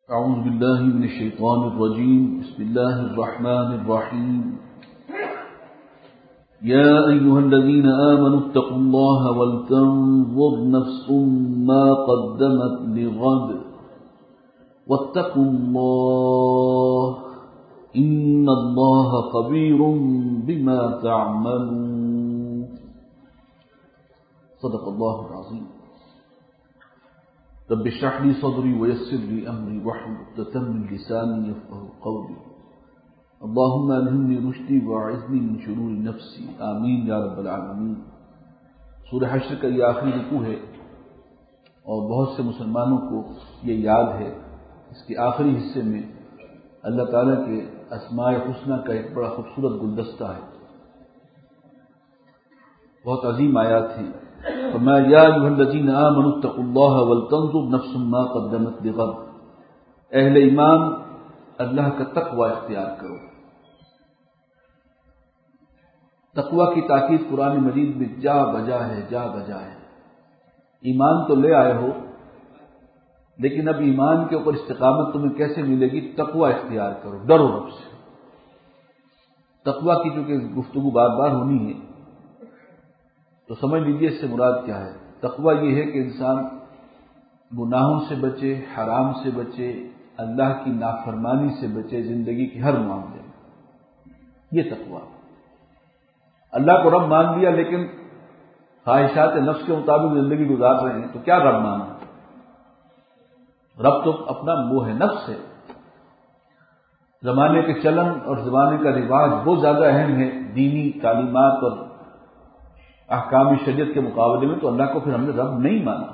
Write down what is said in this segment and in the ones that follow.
أعوذ بالله من الشيطان الرجيم. بسم الله الرحمن الرحيم. يا أيها الذين آمنوا اتقوا الله ولتنظر نفس ما قدمت لغد واتقوا الله إن الله خبير بما تعملون. صدق الله العظيم. رب اشرح لي صدري ويسر لي أمري واحلل عقدة من لساني يفقهوا قولي. اللهم ألهمني رشدي وأعذني من شرور نفسي. آمین یا رب العالمین. سورہ حشر کا یہ آخری رکوع ہے اور بہت سے مسلمانوں کو یہ یاد ہے. اس کے آخری حصے میں اللہ تعالیٰ کے اسماء حسنہ کا ایک بڑا خوبصورت گلدستہ ہے. بہت عظیم آیات ہیں. فرمایا یا ایھا الذین آمنوا اتقوا اللہ ولتنظر نفس ما قدمت لغد. اہل ایمان اللہ کا تقوی اختیار کرو. تقوی کی تاکید قرآن مجید میں جا بجا ہے. ایمان تو لے آئے ہو لیکن اب ایمان کے اوپر استقامت تمہیں کیسے ملے گی؟ تقوی اختیار کرو، ڈرو رب سے. تقوی کی چونکہ گفتگو بار بار ہونی ہے تو سمجھ لیجیے اس سے مراد کیا ہے. تقوی یہ ہے کہ انسان گناہوں سے بچے، حرام سے بچے، اللہ کی نافرمانی سے بچے زندگی کے ہر معاملے میں. یہ تقوی. اللہ کو رب مان لیا لیکن خواہشات نفس کے مطابق زندگی گزار رہے ہیں تو کیا رب مانا؟ رب تو اپنا وہ ہے، نفس ہے. زمانے کے چلن اور زمانے کا رواج بہت زیادہ اہم ہے دینی تعلیمات اور احکام شریعت کے مقابلے میں. تو اللہ کو پھر ہم نے رب نہیں مانا.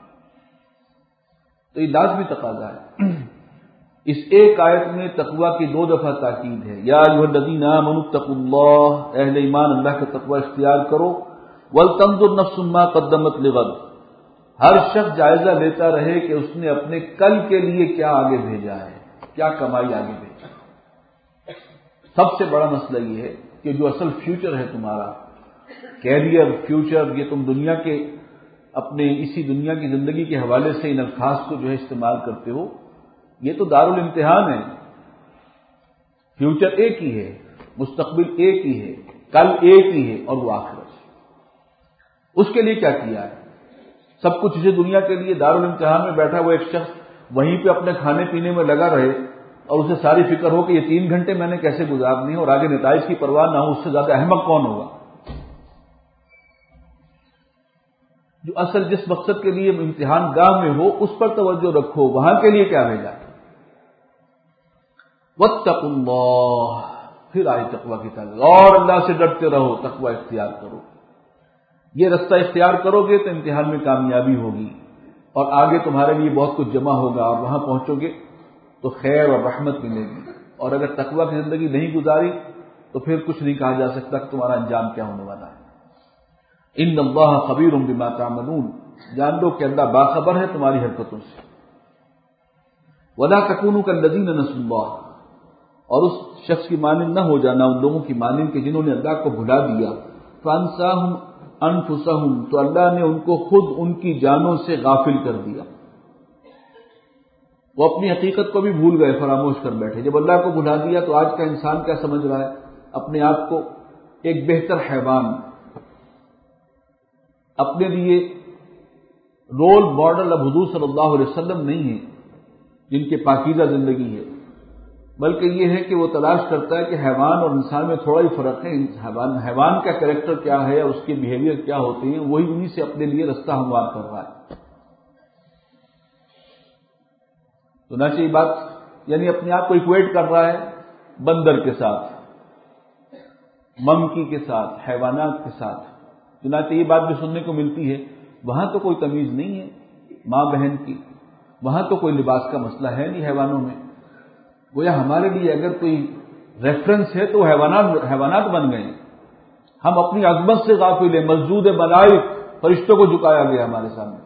تو یہ لازمی تقاضا ہے. اس ایک آیت میں تقوی کی 2 دفعہ تاکید ہے. یا ایھا الذین آمنوا اتقوا اللہ. اہل ایمان اللہ کا تقوی اختیار کرو. ولتنظر نفس ما قدمت لغد. ہر شخص جائزہ لیتا رہے کہ اس نے اپنے کل کے لیے کیا آگے بھیجا ہے، کیا کمائی آگے بھیجا. سب سے بڑا مسئلہ یہ ہے کہ جو اصل فیوچر ہے تمہارا، کیریئر، فیوچر، یہ تم دنیا کے اپنے اسی دنیا کی زندگی کے حوالے سے ان الفاظ کو جو ہے استعمال کرتے ہو. یہ تو دارالامتحان ہے. فیوچر ایک ہی ہے، مستقبل ایک ہی ہے، کل ایک ہی ہے اور وہ آخرت. اس کے لیے کیا کیا ہے؟ سب کچھ اسی دنیا کے لیے. دارالامتحان میں بیٹھا ہوا ایک شخص وہیں پہ اپنے کھانے پینے میں لگا رہے اور اسے ساری فکر ہو کہ یہ 3 گھنٹے میں نے کیسے گزارنے ہیں اور آگے نتائج کی پرواہ نہ ہو، اس سے زیادہ احمق کون ہوگا؟ جو اصل جس مقصد کے لیے امتحان گاہ میں ہو اس پر توجہ رکھو. وہاں کے لیے کیا بھیجا؟ واتقوا اللہ. پھر آئی تقوی کی تعلیم. اور اللہ سے ڈرتے رہو، تقوی اختیار کرو. یہ رستہ اختیار کرو گے تو امتحان میں کامیابی ہوگی اور آگے تمہارے لیے بہت کچھ جمع ہوگا اور وہاں پہنچو گے تو خیر اور رحمت ملے گی. اور اگر تقوی کی زندگی نہیں گزاری تو پھر کچھ نہیں کہا جا سکتا کہ تمہارا انجام کیا ہونے والا ہے. ان اللہ خبیر بما تعملون. جان لو کہ اللہ باخبر ہے تمہاری حرکتوں سے. ولا تکونوا کالذین نسوا اللہ. اور اس شخص کی مانند نہ ہو جانا، ان لوگوں کی مانند کہ جنہوں نے اللہ کو بھلا دیا. فانساہم انفسہم. تو اللہ نے ان کو خود ان کی جانوں سے غافل کر دیا. وہ اپنی حقیقت کو بھی بھول گئے، فراموش کر بیٹھے. جب اللہ کو بھلا دیا تو آج کا انسان کیا سمجھ رہا ہے؟ اپنے آپ کو ایک بہتر حیوان، اپنے لیے رول ماڈل اب حضور صلی اللہ علیہ وسلم نہیں ہے جن کے پاکیزہ زندگی ہے، بلکہ یہ ہے کہ وہ تلاش کرتا ہے کہ حیوان اور انسان میں تھوڑا ہی فرق ہے. حیوان کا کریکٹر کیا ہے اور اس کے بیہیویئر کیا ہوتے ہیں، وہی انہی سے اپنے لیے رستہ ہموار کر رہا ہے. تو نہ چاہیے بات، یعنی اپنے آپ کو ایکویٹ کر رہا ہے بندر کے ساتھ، منکی کے ساتھ، حیوانات کے ساتھ. چنانچہ یہ بات جو سننے کو ملتی ہے، وہاں تو کوئی تمیز نہیں ہے ماں بہن کی، وہاں تو کوئی لباس کا مسئلہ ہے نہیں حیوانوں میں. گویا ہمارے لیے اگر کوئی ریفرنس ہے تو حیوانات بن گئے. ہم اپنی عظمت سے غافل ہیں. مسجود ملائک، فرشتوں کو جھکایا گیا ہمارے سامنے.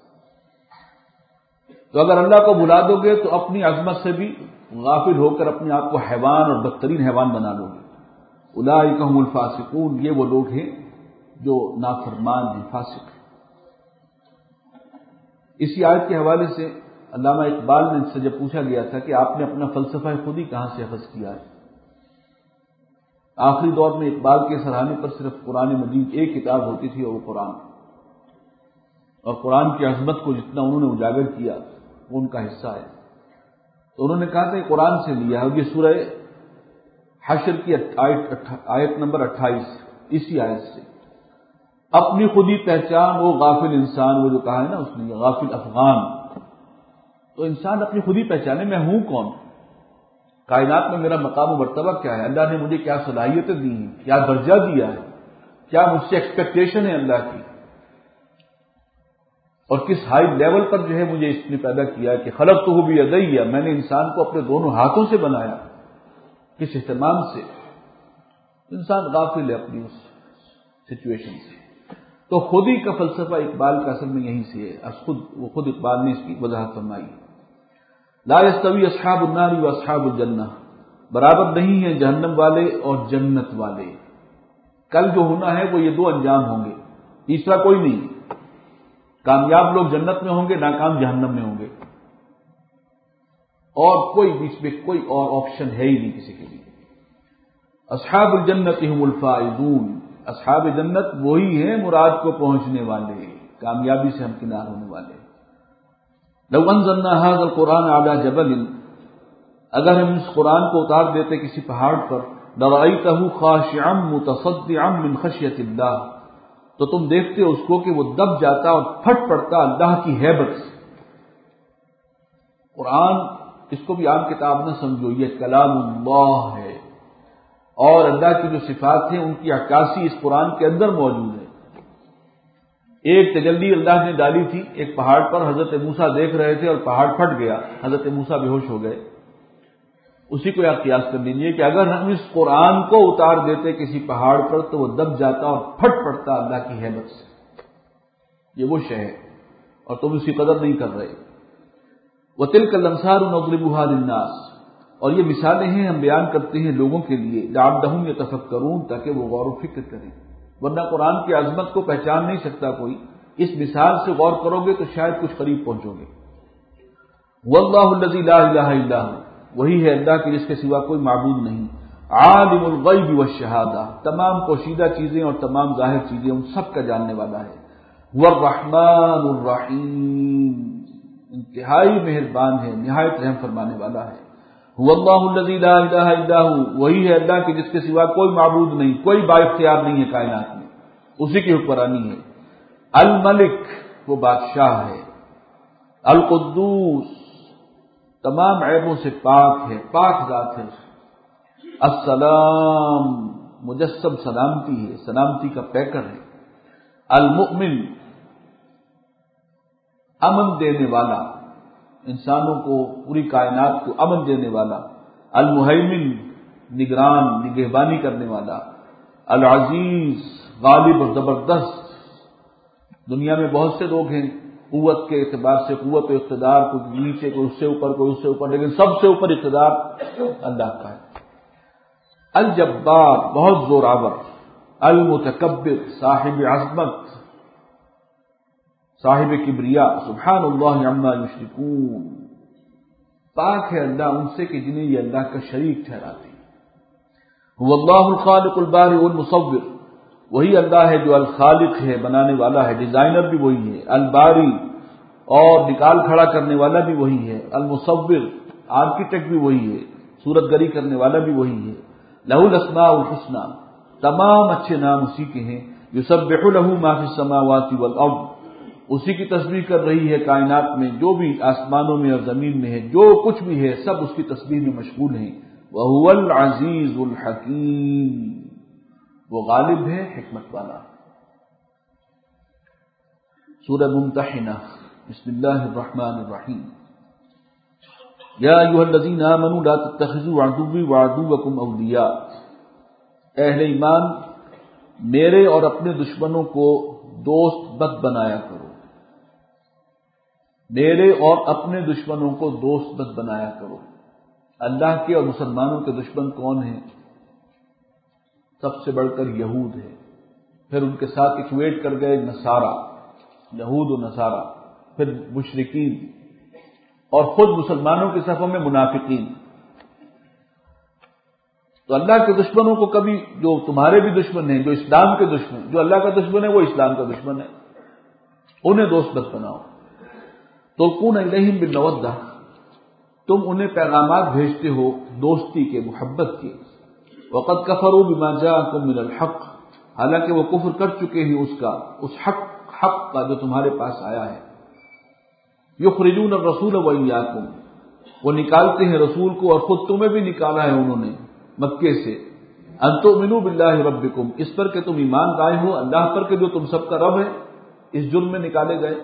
تو اگر اللہ کو بھلا دو گے تو اپنی عظمت سے بھی غافل ہو کر اپنے آپ کو حیوان اور بدترین حیوان بنا لو گے. اولئک هم الفاسقون. یہ وہ لوگ ہیں جو نافرمان ہیں، فاسق ہیں. اسی آیت کے حوالے سے علامہ اقبال نے ان سے جب پوچھا گیا تھا کہ آپ نے اپنا فلسفہ خودی کہاں سے اخذ کیا ہے، آخری دور میں اقبال کے سراہنے پر صرف قرآن مجید ایک کتاب ہوتی تھی اور وہ قرآن، اور قرآن کی عظمت کو جتنا انہوں نے اجاگر کیا وہ ان کا حصہ ہے۔ تو انہوں نے کہا تھا کہ قرآن سے لیا، اور یہ سورہ حشر کی آیت نمبر 28 اسی آیت سے، اپنی خودی پہچان وہ غافل انسان، وہ جو کہا ہے نا اس نے غافل افغان، تو انسان اپنی خودی پہچانے میں ہوں کون، کائنات میں میرا مقام و مرتبہ کیا ہے، اللہ نے مجھے کیا صلاحیتیں دی ہیں، کیا درجہ دیا ہے، کیا مجھ سے ایکسپیکٹیشن ہے اللہ کی، اور کس ہائی لیول پر جو ہے مجھے اس نے پیدا کیا کہ خلقتہ بیدی، میں نے انسان کو اپنے دونوں ہاتھوں سے بنایا، کس اہتمام سے۔ انسان غافل ہے اپنی اس سچویشن سے۔ تو خودی کا فلسفہ اقبال کا اصل میں یہیں سے ہے، خود اقبال نے اس کی وضاحت فرمائی۔ لا یستوی اصحاب النار و اصحاب الجنہ، برابر نہیں ہیں جہنم والے اور جنت والے، کل جو ہونا ہے وہ یہ دو انجام ہوں گے، تیسرا کوئی نہیں، کامیاب لوگ جنت میں ہوں گے، ناکام جہنم میں ہوں گے، اور کوئی بیچ میں کوئی اور آپشن ہے ہی نہیں کسی کے لیے۔ اصحاب الجنت هم الفائزون، اصحاب جنت وہی ہیں مراد کو پہنچنے والے، کامیابی سے ہمکنار ہونے والے۔ لو انزلنا هذا القرآن على جبل، اگر ہم اس قرآن کو اتار دیتے کسی پہاڑ پر، لرأيته خاشعا متصدعا من خشية الله، تو تم دیکھتے اس کو کہ وہ دب جاتا اور پھٹ پڑتا اللہ کی ہیبت سے۔ قرآن اس کو بھی عام کتاب نہ سمجھو، یہ کلام اللہ ہے، اور اللہ کی جو صفات ہیں ان کی عکاسی اس قرآن کے اندر موجود ہے۔ ایک تجلی اللہ نے ڈالی تھی ایک پہاڑ پر، حضرت موسیٰ دیکھ رہے تھے اور پہاڑ پھٹ گیا، حضرت موسیٰ بے ہوش ہو گئے۔ اسی کو آپ قیاس کر لیجیے کہ اگر ہم اس قرآن کو اتار دیتے کسی پہاڑ پر تو وہ دب جاتا اور پھٹ پڑتا اللہ کی ہیبت سے۔ یہ وہ شے ہے اور تم اس کی قدر نہیں کر رہے۔ وَتِلْكَ الْأَمْثَالُ نَضْرِبُهَا لِلنَّاسِ، اور یہ مثالیں ہیں ہم بیان کرتے ہیں لوگوں کے لیے، لَعَلَّهُمْ يَتَفَكَّرُونَ، تاکہ وہ غور و فکر کریں، ورنہ قرآن کی عظمت کو پہچان نہیں سکتا کوئی، اس مثال سے غور کرو گے تو شاید کچھ قریب پہنچو گے۔ وَاللَّهُ الَّذِي لَا إِلَٰهَ إِلَّا هُوَ، وہی ہے اللہ کہ جس کے سوا کوئی معبود نہیں، عالم الغیب والشہادہ، تمام پوشیدہ چیزیں اور تمام ظاہر چیزیں ان سب کا جاننے والا ہے۔ والرحمن الرحیم، انتہائی مہربان ہے، نہایت رحم فرمانے والا ہے۔ هو اللہ الذی لا الہ الا هو، وہی ہے اللہ کہ جس کے سوا کوئی معبود نہیں، کوئی با اختیار نہیں ہے کائنات میں، اسی کی حکمرانی ہے۔ الملک، وہ بادشاہ ہے۔ القدوس، تمام عیبوں سے پاک ہے، پاک ذات ہے۔ السلام، مجسم سلامتی ہے، سلامتی کا پیکر ہے۔ المؤمن، امن دینے والا، انسانوں کو، پوری کائنات کو امن دینے والا۔ المہیمن، نگران، نگہبانی کرنے والا۔ العزیز، غالب اور زبردست۔ دنیا میں بہت سے لوگ ہیں قوت کے اعتبار سے، قوت و اقتدار، کوئی نیچے، کوئی اس سے اوپر، کوئی اس سے اوپر، لیکن سب سے اوپر اقتدار اللہ کا ہے۔ الجبار، بہت زور آور۔ المتکبر، صاحب عظمت، صاحب کبریا۔ سبحان اللہ عما یشرکون، پاک ہے اللہ ان سے کہ جنہیں یہ اللہ کا شریک ٹھہراتے ہیں۔ هو اللہ الخالق البارئ المصور، وہی اللہ ہے جو الخالق ہے، بنانے والا ہے، ڈیزائنر بھی وہی ہے۔ الباری، اور نکال کھڑا کرنے والا بھی وہی ہے۔ المصور، آرکیٹیکٹ بھی وہی ہے، صورت گری کرنے والا بھی وہی ہے۔ لہ الاسماء الحسنی، تمام اچھے نام اسی کے ہیں۔ یسبح لہ ما فی السماوات والارض، اسی کی تسبیح کر رہی ہے کائنات میں جو بھی آسمانوں میں اور زمین میں ہے، جو کچھ بھی ہے سب اس کی تسبیح میں مشغول ہیں۔ وہو العزیز الحکیم، وہ غالب ہے، حکمت والا۔ سورہ ممتحنہ، بسم اللہ الرحمن الرحیم۔ یا ایھا الذین آمنوا لا تتخذوا عدوی وعدوکم اولیاء، اے اہل ایمان، میرے اور اپنے دشمنوں کو دوست مت بنایا کرو، میرے اور اپنے دشمنوں کو دوست مت بنایا کرو۔ اللہ کے اور مسلمانوں کے دشمن کون ہیں؟ سب سے بڑھ کر یہود ہے، پھر ان کے ساتھ اکویٹ کر گئے نصارہ، یہود و نصارہ، پھر مشرکین، اور خود مسلمانوں کے صفوں میں منافقین. تو اللہ کے دشمنوں کو کبھی، جو تمہارے بھی دشمن ہیں، جو اسلام کے دشمن، جو اللہ کا دشمن ہے وہ اسلام کا دشمن ہے، انہیں دوست مت بناؤ. تلقون الیہم بالمودہ، تم انہیں پیغامات بھیجتے ہو دوستی کے، محبت کے. وقد کفروا بما جاءکم من الحق، حالانکہ وہ کفر کر چکے ہیں اس حق کا جو تمہارے پاس آیا ہے. یخرجون الرسول وایاکم، وہ نکالتے ہیں رسول کو اور خود تمہیں بھی نکالا ہے انہوں نے مکے سے. ان تؤمنوا باللہ ربکم، اس پر کہ تم ایمان لائے ہو اللہ پر کہ جو تم سب کا رب ہے، اس جرم میں نکالے گئے.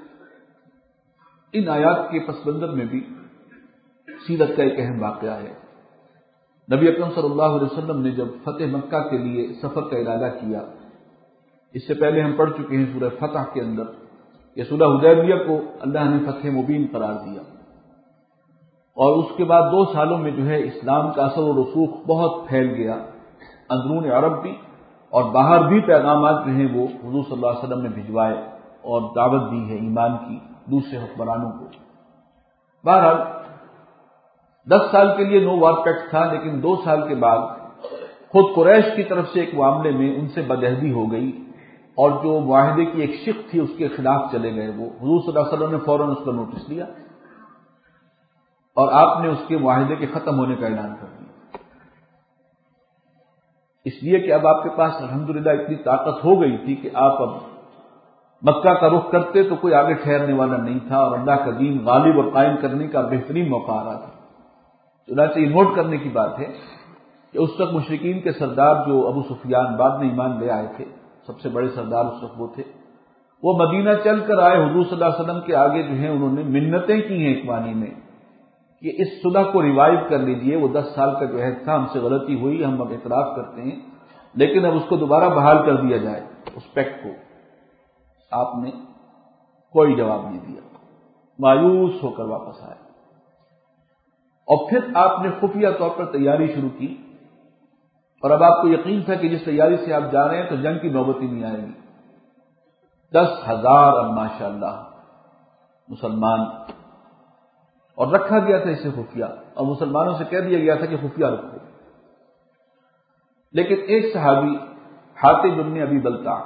ان آیات کے پس منظر میں بھی سیرت کا ایک اہم واقعہ ہے. نبی اکرم صلی اللہ علیہ وسلم نے جب فتح مکہ کے لیے سفر کا ارادہ کیا، اس سے پہلے ہم پڑھ چکے ہیں سورہ فتح کے اندر کہ صلح حدیبیہ کو اللہ نے فتح مبین قرار دیا، اور اس کے بعد 2 سالوں میں جو ہے اسلام کا اثر و رسوخ بہت پھیل گیا، اندرون عرب بھی اور باہر بھی پیغامات جو ہیں وہ حضور صلی اللہ علیہ وسلم نے بھجوائے اور دعوت دی ہے ایمان کی دوسرے حکمرانوں کو. بہرحال 10 سال کے لیے نو وار پیکٹ تھا، لیکن 2 سال کے بعد خود قریش کی طرف سے ایک معاملے میں ان سے بدعہدی ہو گئی، اور جو معاہدے کی ایک شق تھی اس کے خلاف چلے گئے. وہ حضور صلی اللہ علیہ وسلم نے فوراً اس کا نوٹس لیا اور آپ نے اس کے معاہدے کے ختم ہونے کا اعلان کر دیا، اس لیے کہ اب آپ کے پاس الحمدللہ اتنی طاقت ہو گئی تھی کہ آپ اب مکہ کا رخ کرتے تو کوئی آگے ٹھہرنے والا نہیں تھا، اور اللہ کا دین غالب اور قائم کرنے کا بہترین موقع آ رہا تھا. چنانچہ یہ نوٹ کرنے کی بات ہے کہ اس وقت مشرکین کے سردار جو ابو سفیان بعد میں ایمان لے آئے تھے، سب سے بڑے سردار اس وقت وہ تھے، وہ مدینہ چل کر آئے حضور صلی اللہ علیہ وسلم کے آگے جو ہیں انہوں نے منتیں کی ہیں ایک معنی میں کہ اس صلح کو ریوائیو کر لیجئے. وہ 10 سال کا جو عہد تھا، ہم سے غلطی ہوئی، ہم اب اعتراف کرتے ہیں، لیکن اب اس کو دوبارہ بحال کر دیا جائے اس پیکٹ کو. آپ نے کوئی جواب نہیں دیا، مایوس ہو کر واپس آئے. اور پھر آپ نے خفیہ طور پر تیاری شروع کی، اور اب آپ کو یقین تھا کہ جس تیاری سے آپ جا رہے ہیں تو جنگ کی نوبت ہی نہیں آئے گی. 10,000 اب ماشاءاللہ مسلمان، اور رکھا گیا تھا اسے خفیہ، اور مسلمانوں سے کہہ دیا گیا تھا کہ خفیہ رکھو. لیکن ایک صحابی حاتب بن ابی بلتع،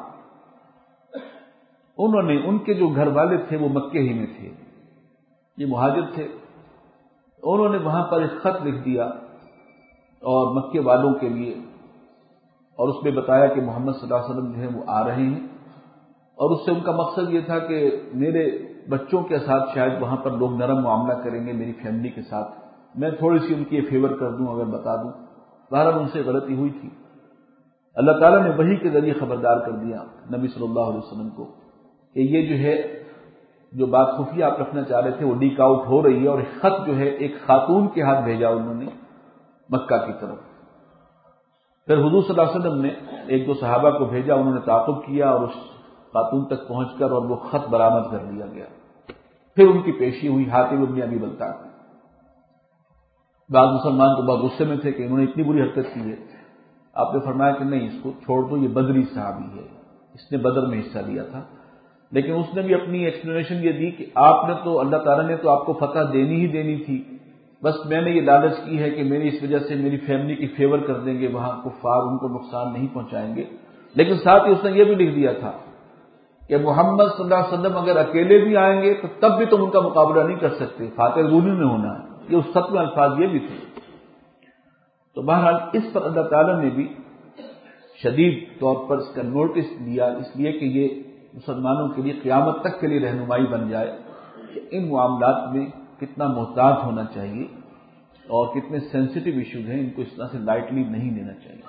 انہوں نے، ان کے جو گھر والے تھے وہ مکے ہی میں تھے، یہ مہاجر تھے، انہوں نے وہاں پر ایک خط لکھ دیا اور مکے والوں کے لیے، اور اس میں بتایا کہ محمد صلی اللہ علیہ وسلم جو ہے وہ آ رہے ہیں، اور اس سے ان کا مقصد یہ تھا کہ میرے بچوں کے ساتھ شاید وہاں پر لوگ نرم معاملہ کریں گے، میری فیملی کے ساتھ میں تھوڑی سی ان کی فیور کر دوں اگر بتا دوں. بہرحال ان سے غلطی ہوئی تھی. اللہ تعالیٰ نے وحی کے ذریعے خبردار کر دیا نبی صلی اللہ علیہ وسلم کو کہ یہ جو ہے جو بات خفیہ آپ رکھنا چاہ رہے تھے وہ لیک آؤٹ ہو رہی ہے. اور ایک خط جو ہے ایک خاتون کے ہاتھ بھیجا انہوں نے مکہ کی طرف. پھر حضور صلی اللہ علیہ وسلم نے 1-2 صحابہ کو بھیجا، انہوں نے تعاقب کیا اور اس خاتون تک پہنچ کر اور وہ خط برآمد کر لیا گیا. پھر ان کی پیشی ہوئی حاتب بن ابی بلتع کی. بعض مسلمان تو بہت غصے میں تھے کہ انہوں نے اتنی بری حرکت کی ہے. آپ نے فرمایا کہ نہیں، اس کو چھوڑ دو، یہ بدری صحابی ہے، اس نے بدر میں حصہ لیا تھا. لیکن اس نے بھی اپنی ایکسپلینیشن یہ دی کہ آپ نے تو، اللہ تعالیٰ نے تو آپ کو فتح دینی ہی دینی تھی، بس میں نے یہ لالچ کی ہے کہ میری اس وجہ سے میری فیملی کی فیور کر دیں گے وہاں کفار، ان کو نقصان نہیں پہنچائیں گے. لیکن ساتھ ہی اس نے یہ بھی لکھ دیا تھا کہ محمد صلی اللہ علیہ وسلم اگر اکیلے بھی آئیں گے تو تب بھی تم ان کا مقابلہ نہیں کر سکتے، فاتح غنی میں ہونا ہے. یہ اس خط میں الفاظ یہ بھی تھے. تو بہرحال اس پر اللہ تعالیٰ نے بھی شدید طور پر اس کا نوٹس دیا، اس لیے کہ یہ مسلمانوں کے لیے قیامت تک کے لیے رہنمائی بن جائے کہ ان معاملات میں کتنا محتاط ہونا چاہیے اور کتنے سینسٹیو ایشوز ہیں، ان کو اس طرح سے لائٹلی نہیں لینا چاہیے.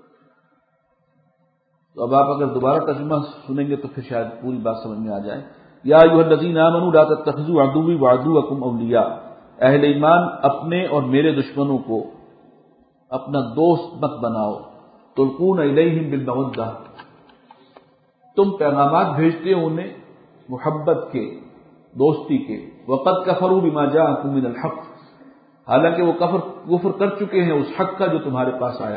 تو اب آپ اگر دوبارہ ترجمہ سنیں گے تو پھر شاید پوری بات سمجھ میں آ جائے. یا ایھا الذین آمنوا لا تتخذوا عدوی وعدوکم اولیاء، اہل ایمان اپنے اور میرے دشمنوں کو اپنا دوست مت بناؤ. تلقون الیہم بالمودہ، تم پیغامات بھیجتے ہو انہیں محبت کے، دوستی کے. وقد کفروا بما جاءکم من الحق، حالانکہ وہ کفر کر چکے ہیں اس حق کا جو تمہارے پاس آیا.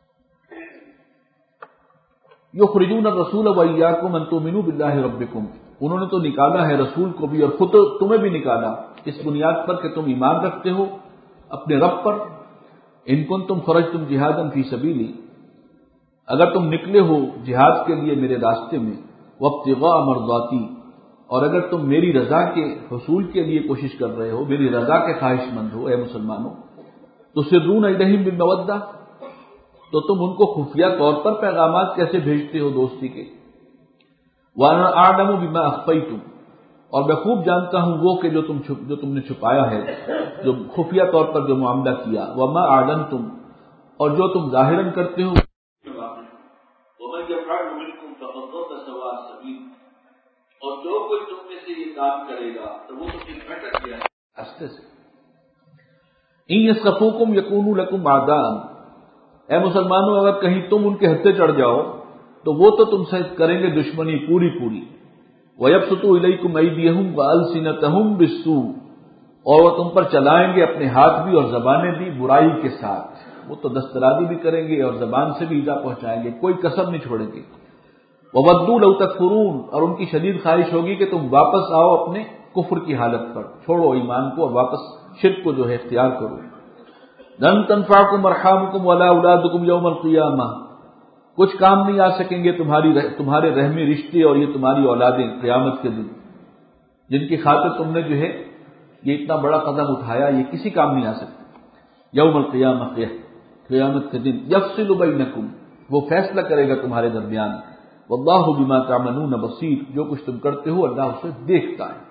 یخرجون الرسول وایاکم ان تؤمنوا باللہ ربکم، انہوں نے تو نکالا ہے رسول کو بھی اور خود تمہیں بھی نکالا اس بنیاد پر کہ تم ایمان رکھتے ہو اپنے رب پر. ان کنتم خرجتم جہادا فی سبیلی، اگر تم نکلے ہو جہاد کے لیے میرے راستے میں، وابتغاء مرضاتی، اور اگر تم میری رضا کے حصول کے لیے کوشش کر رہے ہو، میری رضا کے خواہش مند ہو اے مسلمانوں، تسرون الیہم بالمودہ، تو تم ان کو خفیہ طور پر پیغامات کیسے بھیجتے ہو دوستی کے. وانا اعلم بما اخفیتم، اور میں خوب جانتا ہوں وہ کہ جو تم نے چھپایا ہے، جو خفیہ طور پر جو معاملہ کیا. وما اعلنتم، اور جو تم ظاہراً کرتے ہو. ومن يفعل منكم فقد ضل سواء السبيل، اور جو کوئی تم میں سے یہ کام کرے گا تو وہ تو بھٹک گیا راستے سے. ان يسخفوكم يكونوا لكم اعداء، اے مسلمانوں اگر کہیں تم ان کے ہتھے چڑھ جاؤ تو وہ تو تم سے کریں گے دشمنی پوری پوری. وَيَبْسُطُوا إِلَيْكُمْ أَيْدِيَهُمْ وَأَلْسِنَتَهُمْ بِالسُّوءِ، اور وہ تم پر چلائیں گے اپنے ہاتھ بھی اور زبانیں بھی برائی کے ساتھ. وہ تو دسترازی بھی کریں گے اور زبان سے بھی ایذا پہنچائیں گے، کوئی کسر نہیں چھوڑیں گے. وَوَدُّوا لَوْ تَكْفُرُونَ، اور ان کی شدید خواہش ہوگی کہ تم واپس آؤ اپنے کفر کی حالت پر، چھوڑو ایمان کو اور واپس شرک کو جو ہے اختیار کرو. لَن تَنفَعَكُمْ أَرْحَامُكُمْ وَلَا أَوْلَادُكُمْ يَوْمَ الْقِيَامَةِ، کچھ کام نہیں آ سکیں گے تمہارے رحمی رشتے اور یہ تمہاری اولادیں قیامت کے دن، جن کی خاطر تم نے جو ہے یہ اتنا بڑا قدم اٹھایا، یہ کسی کام نہیں آ سکتے. یوم القیامہ، قیامت کے دن. یفصل بینکم، وہ فیصلہ کرے گا تمہارے درمیان. واللہ بما تعملون بصیر، جو کچھ تم کرتے ہو اللہ اسے دیکھتا ہے.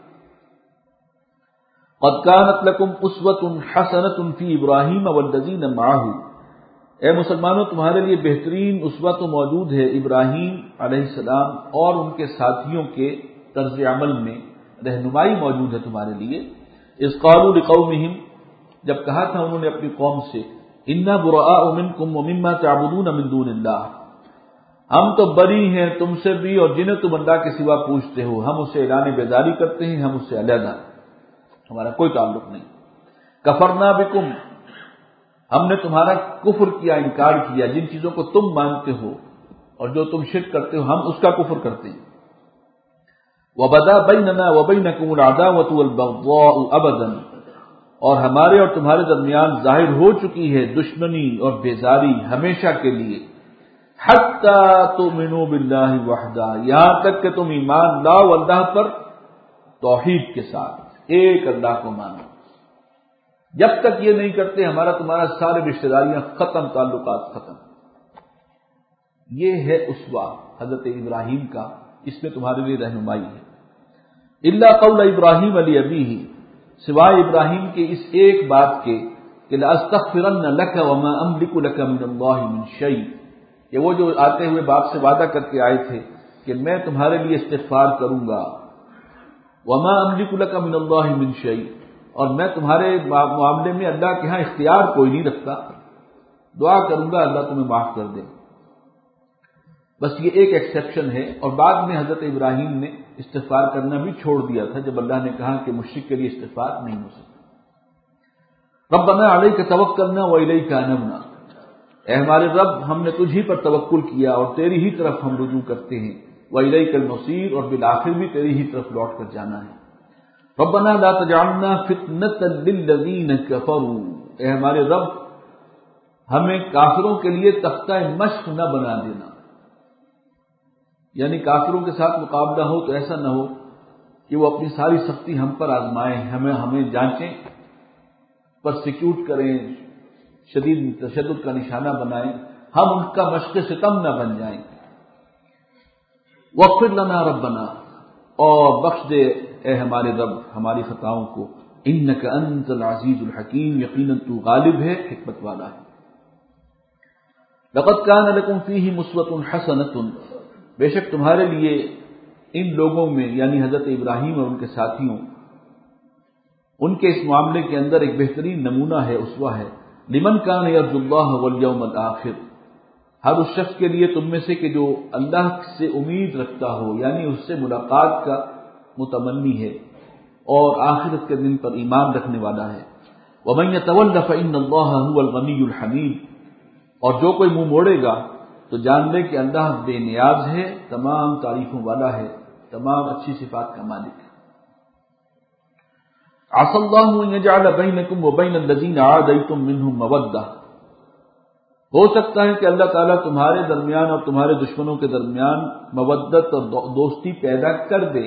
قد كانت لكم اسوة حسنة في ابراہیم والذین معه، اے مسلمانوں تمہارے لیے بہترین اسوہ تو موجود ہے ابراہیم علیہ السلام اور ان کے ساتھیوں کے طرز عمل میں رہنمائی موجود ہے تمہارے لیے. اذ قالوا لقومهم، جب کہا تھا انہوں نے اپنی قوم سے، انا براء منکم ومما تعبدون من دون اللہ، ہم تو بری ہیں تم سے بھی اور جنہیں تم اللہ کے سوا پوچھتے ہو. ہم اسے اعلان بیداری کرتے ہیں، ہم اس سے علیحدہ، ہمارا کوئی تعلق نہیں. کفرنا بکم، ہم نے تمہارا کفر کیا، انکار کیا، جن چیزوں کو تم مانتے ہو اور جو تم شرک کرتے ہو ہم اس کا کفر کرتے ہیں. وبدا بیننا وبینکم العداوۃ والبغضاء ابدا، اور ہمارے اور تمہارے درمیان ظاہر ہو چکی ہے دشمنی اور بیزاری ہمیشہ کے لیے. حتی تؤمنوا باللہ وحدہ، یہاں تک کہ تم ایمان لاؤ اللہ پر توحید کے ساتھ، ایک اللہ کو مانو. جب تک یہ نہیں کرتے ہمارا تمہارا سارے رشتہ داریاں ختم، تعلقات ختم. یہ ہے اسوہ حضرت ابراہیم کا، اس میں تمہارے لیے رہنمائی ہے. الا قول ابراہیم علی ابیہ، سوائے ابراہیم کے اس ایک بات کے کہ لاستغفرن لک وما املک لک من اللہ من شیء، کہ وہ جو آتے ہوئے باپ سے وعدہ کر کے آئے تھے کہ میں تمہارے لیے استغفار کروں گا، وما املک لک من اللہ من شیء، اور میں تمہارے معاملے میں اللہ کے ہاں اختیار کوئی نہیں رکھتا، دعا کروں گا اللہ تمہیں معاف کر دے. بس یہ ایک ایکسیپشن ہے، اور بعد میں حضرت ابراہیم نے استغفار کرنا بھی چھوڑ دیا تھا جب اللہ نے کہا کہ مشرک کے لیے استغفار نہیں ہو سکتا. ربنا علیک توکلنا والیک انبنا، اے ہمارے رب ہم نے تجھی پر توکل کیا اور تیری ہی طرف ہم رجوع کرتے ہیں. والیک المصیر، اور بالآخر بھی تیری ہی طرف لوٹ کر جانا ہے. ربنا لا تجعلنا فتنة للذین کفروا، اے ہمارے رب ہمیں کافروں کے لیے تختہ مشق نہ بنا دینا. یعنی کافروں کے ساتھ مقابلہ ہو تو ایسا نہ ہو کہ وہ اپنی ساری سختی ہم پر آزمائیں، ہمیں جانچیں، پرسیکیوٹ کریں، شدید تشدد کا نشانہ بنائیں، ہم ان کا مشق ستم نہ بن جائیں. واغفر لنا ربنا، اور بخش دے اے ہمارے رب ہماری خطاؤں کو. انک انت العزیز الحکیم، یقیناً تو غالب ہے، حکمت والا ہے. لقد کان لکم فیہ اسوۃ حسنۃ، بے شک تمہارے لیے ان لوگوں میں یعنی حضرت ابراہیم اور ان کے ساتھیوں، ان کے اس معاملے کے اندر ایک بہترین نمونہ ہے، اسوہ ہے. لمن کان یرجو اللہ والیوم الآخر، ہر اس شخص کے لیے تم میں سے کہ جو اللہ سے امید رکھتا ہو، یعنی اس سے ملاقات کا متمنی ہے اور آخرت کے دن پر ایمان رکھنے والا ہے. ومن یتول فإن اللہ هو الغنی الحمید، اور جو کوئی منہ موڑے گا تو جان لے کہ اللہ بے نیاز ہے، تمام تعریفوں والا ہے، تمام اچھی صفات کا مالک ہے۔ عسى الله ان يجعل بينكم وبين الذين عاديتم منهم مودة، ہو سکتا ہے کہ اللہ تعالیٰ تمہارے درمیان اور تمہارے دشمنوں کے درمیان مودت اور دوستی پیدا کر دے۔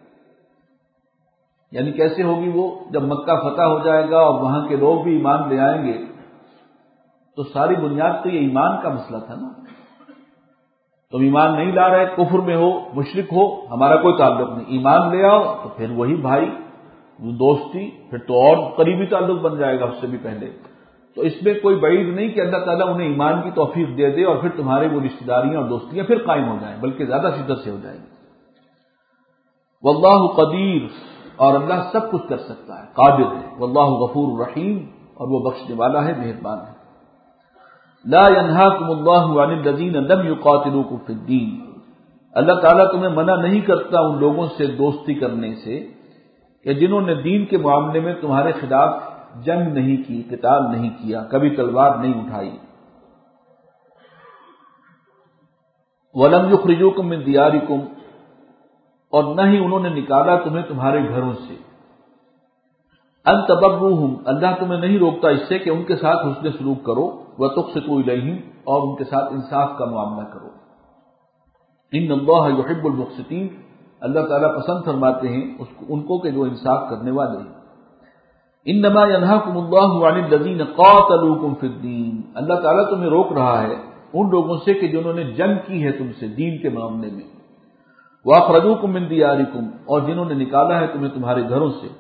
یعنی کیسے ہوگی وہ؟ جب مکہ فتح ہو جائے گا اور وہاں کے لوگ بھی ایمان لے آئیں گے تو ساری بنیاد تو یہ ایمان کا مسئلہ تھا نا۔ تم ایمان نہیں لا رہے، کفر میں ہو، مشرک ہو، ہمارا کوئی تعلق نہیں، ایمان لے آؤ تو پھر وہی بھائی، وہ دوستی، پھر تو اور قریبی تعلق بن جائے گا اس سے بھی پہلے۔ تو اس میں کوئی بعید نہیں کہ اللہ تعالیٰ انہیں ایمان کی توفیق دے دے اور پھر تمہارے وہ رشتہ داریاں اور دوستیاں پھر قائم ہو جائیں، بلکہ زیادہ شدت سے ہو جائیں گی۔ واللہ قدیر، اور اللہ سب کچھ کر سکتا ہے، قادر ہے۔ واللہ غفور رحیم، اور وہ بخشنے والا ہے، مہربان ہے۔ لا ينهاكم الله عن الذين لم يقاتلوكم في الدين، اللہ تعالیٰ تمہیں منع نہیں کرتا ان لوگوں سے دوستی کرنے سے کہ جنہوں نے دین کے معاملے میں تمہارے خلاف جنگ نہیں کی، قتال نہیں کیا، کبھی تلوار نہیں اٹھائی۔ وَلَمْ يُخْرِجُوكُم مِّن دِيَارِكُمْ، اور نہ ہی انہوں نے نکالا تمہیں تمہارے گھروں سے۔ ان تبروہم، اللہ تمہیں نہیں روکتا اس سے کہ ان کے ساتھ حسن سلوک کرو، وتقسطوا الیہم، اور ان کے ساتھ انصاف کا معاملہ کرو۔ ان اللہ یحب المقسطین، اللہ تعالیٰ پسند فرماتے ہیں ان کو کہ جو انصاف کرنے والے ہیں۔ انما ینہاکم اللہ عن الذین قاتلوکم فی الدین، اللہ تعالیٰ تمہیں روک رہا ہے ان لوگوں سے کہ جنہوں نے جنگ کی ہے تم سے دین کے معاملے میں، واخرجوکم من دیارکم، اور جنہوں نے نکالا ہے تمہیں تمہارے گھروں سے،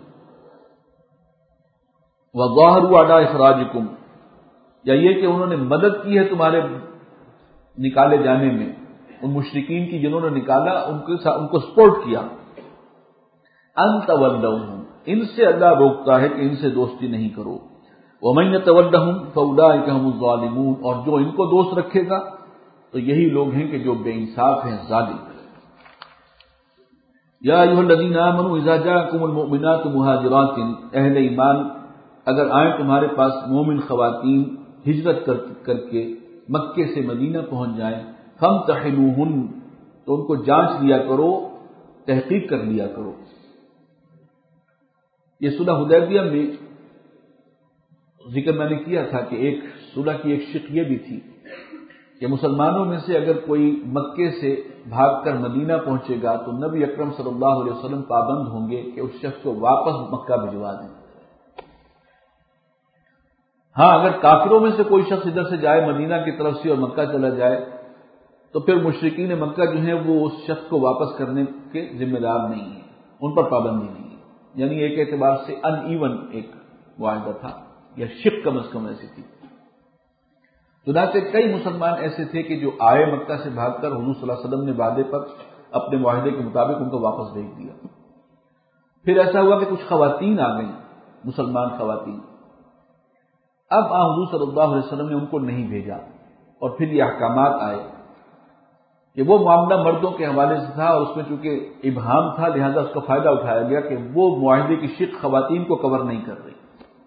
وظاہروا علی اخراجکم، یا یہ کہ انہوں نے مدد کی ہے تمہارے نکالے جانے میں، ان مشرکین کی جنہوں نے نکالا ان کو سپورٹ کیا۔ ان تولوہم، ان سے اللہ روکتا ہے کہ ان سے دوستی نہیں کرو۔ ومن یتولہم فاولئک ھم الظالمون، اور جو ان کو دوست رکھے گا تو یہی لوگ ہیں کہ جو بے انصاف ہیں، ظالم۔ یا ایھا الذین آمنوا اذا جاءکم المؤمنات مہاجرات، اہل ایمان اگر آئیں تمہارے پاس مومن خواتین ہجرت کر کے مکے سے مدینہ پہنچ جائیں، فامتحنوہن، تو ان کو جانچ لیا کرو، تحقیق کر لیا کرو۔ یہ صلح حدیبیہ میں ذکر میں نے کیا تھا کہ ایک صلح کی ایک شق یہ بھی تھی کہ مسلمانوں میں سے اگر کوئی مکے سے بھاگ کر مدینہ پہنچے گا تو نبی اکرم صلی اللہ علیہ وسلم پابند ہوں گے کہ اس شخص کو واپس مکہ بھجوا دیں۔ ہاں، اگر کافروں میں سے کوئی شخص ادھر سے جائے مدینہ کی طرف سے اور مکہ چلا جائے تو پھر مشرکین مکہ جو ہیں وہ اس شخص کو واپس کرنے کے ذمہ دار نہیں ہیں، ان پر پابندی نہیں ہے۔ یعنی ایک اعتبار سے ان ایون ایک معاہدہ تھا، یا شق کم از کم ایسی تھی۔ چنانچہ کئی مسلمان ایسے تھے کہ جو آئے مکہ سے بھاگ کر حضور صلی اللہ علیہ وسلم نے وعدے پر اپنے معاہدے کے مطابق ان کو واپس بھیج دیا۔ پھر ایسا ہوا کہ کچھ خواتین آ گئیں، مسلمان خواتین، اب حضور صلی اللہ علیہ وسلم نے ان کو نہیں بھیجا، اور پھر یہ احکامات آئے کہ وہ معاملہ مردوں کے حوالے سے تھا اور اس میں چونکہ ابہام تھا لہذا اس کا فائدہ اٹھایا گیا کہ وہ معاہدے کی شق خواتین کو کور نہیں کر رہی،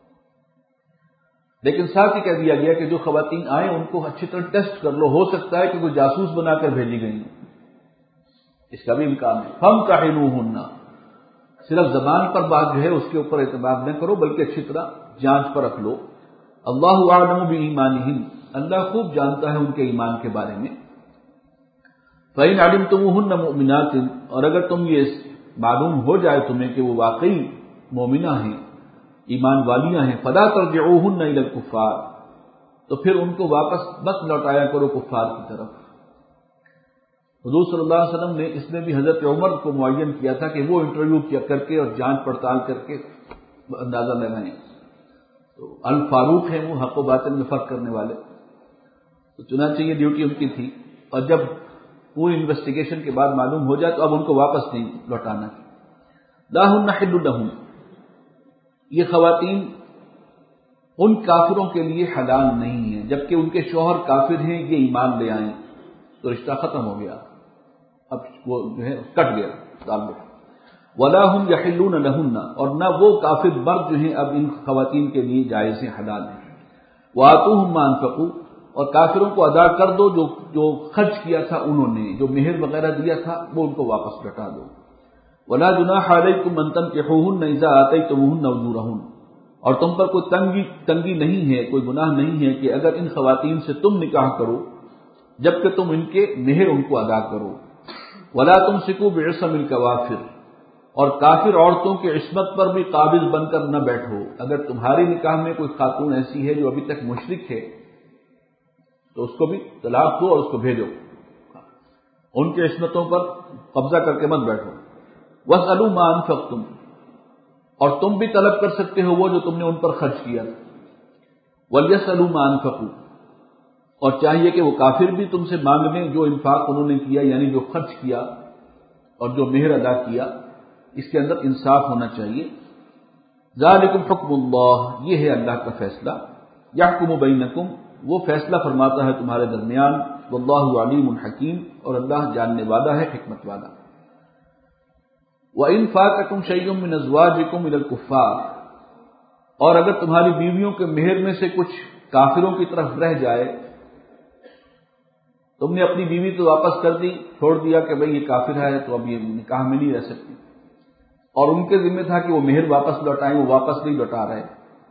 لیکن ساتھ ہی کہہ دیا گیا کہ جو خواتین آئیں ان کو اچھی طرح ٹیسٹ کر لو، ہو سکتا ہے کہ وہ جاسوس بنا کر بھیجی گئی ہیں، اس کا بھی امکان ہے۔ فامتحنوہن، صرف زبان پر بات جو ہے اس کے اوپر اعتماد نہ کرو بلکہ اچھی طرح جانچ پر رکھ لو۔ اللہ اعلم بایمانہم، اللہ خوب جانتا ہے ان کے ایمان کے بارے میں۔ فإن علمتموہن مؤمنات، اور اگر تم یہ معلوم ہو جائے تمہیں کہ وہ واقعی مومنہ ہیں، ایمان والیاں ہیں، فلا ترجعوہن الی الکفار، تو پھر ان کو واپس مت لوٹایا کرو کفار کی طرف۔ حضور صلی اللہ علیہ وسلم نے اس میں بھی حضرت عمر کو معین کیا تھا کہ وہ انٹرویو کیا کر کے اور جانچ پڑتال کر کے اندازہ لگائیں۔ تو الفاروق ہیں وہ حق و باطل میں فرق کرنے والے، تو چنانچہ یہ ڈیوٹی ان کی تھی، اور جب پوری انویسٹیگیشن کے بعد معلوم ہو جائے تو اب ان کو واپس نہیں لوٹانا۔ لا ہن حل لہم، یہ خواتین ان کافروں کے لیے حلال نہیں ہیں، جبکہ ان کے شوہر کافر ہیں، یہ ایمان لے آئیں تو رشتہ ختم ہو گیا، اب وہ جو ہے کٹ گیا تعلق۔ ولا ہم یحلون لہن، اور نہ وہ کافر مرد جو ہیں اب ان خواتین کے لیے جائز ہیں، حلال ہیں۔ وآتوہم ما انفقوا، اور کافروں کو ادا کر دو جو خرچ کیا تھا انہوں نے، جو مہر وغیرہ دیا تھا وہ ان کو واپس لوٹا دو۔ ولا جناح علیکم ان تنکحوہن اذا آتیتموہن اجورہن، اور تم پر کوئی تنگی نہیں ہے، کوئی گناہ نہیں ہے کہ اگر ان خواتین سے تم نکاح کرو جبکہ تم ان کے مہر ان کو ادا کرو۔ ولا تمسکوا بعصم الکوافر، اور کافر عورتوں کی عصمت پر بھی قابض بن کر نہ بیٹھو۔ اگر تمہاری نکاح میں کوئی خاتون ایسی ہے جو ابھی تک مشرک ہے تو اس کو بھی طلاق دو اور اس کو بھیجو، ان کی عصمتوں پر قبضہ کر کے مت بیٹھو۔ واسألوا ما انفقتم، اور تم بھی طلب کر سکتے ہو وہ جو تم نے ان پر خرچ کیا۔ ولیسألوا ما انفقوا، اور چاہیے کہ وہ کافر بھی تم سے مانگ لیں جو انفاق انہوں نے کیا، یعنی جو خرچ کیا اور جو مہر ادا کیا، اس کے اندر انصاف ہونا چاہیے۔ ذالکم حکم اللہ، یہ ہے اللہ کا فیصلہ۔ یحکم بینکم، وہ فیصلہ فرماتا ہے تمہارے درمیان۔ واللہ علیم حکیم، اور اللہ جاننے والا ہے، حکمت والا۔ وَإِنْ فَاتَكُمْ شَيْءٌ مِّنْ أَزْوَاجِكُمْ إِلَى الْكُفَّارِ، اور اگر تمہاری بیویوں کے مہر میں سے کچھ کافروں کی طرف رہ جائے، تم نے اپنی بیوی تو واپس کر دی، چھوڑ دیا کہ بھئی یہ کافر ہے تو اب یہ نکاح میں نہیں رہ سکتی، اور ان کے ذمہ تھا کہ وہ مہر واپس لوٹائیں، وہ واپس نہیں لوٹا رہے۔